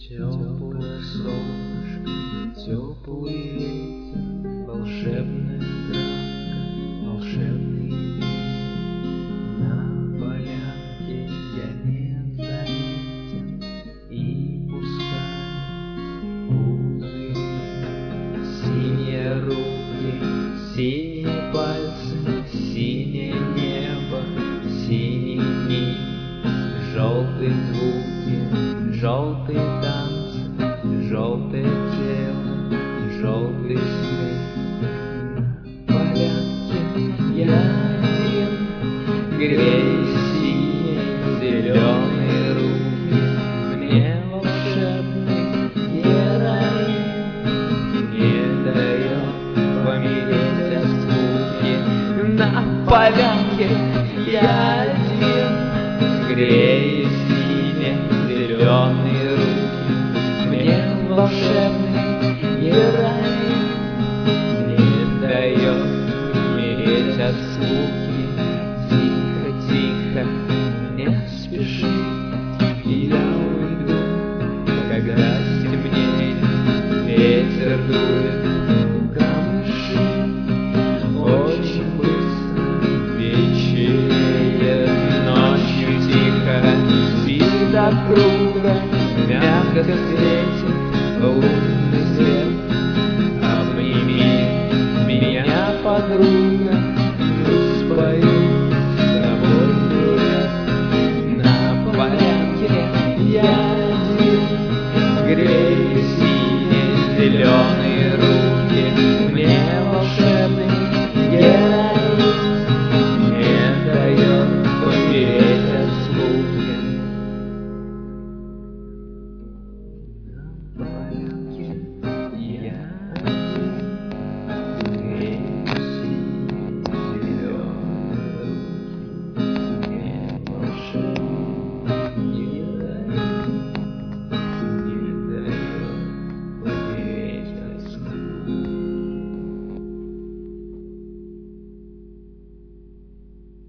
Теплое солнышко, теплый ветер, волшебная травка, волшебный мир. На полянке я не заметен, и пускай пузыри. Синие руки, синие пальцы, синее небо, синие дни, желтые звуки, желтые танцы, желтое тело, желтый свет. На полянке я один, грею синие, зеленые руки. Мне волшебный героин не дает помереть от скуки. На полянке я один, грею синие, зеленые руки. Мне волшебный героин не дает умереть от скуки. Тихо, тихо, не спеши, я уйду, когда стемнеет, ветер дует в камыши. Очень быстро вечереет, ночью тихо спит округа, мягко светит лунный свет.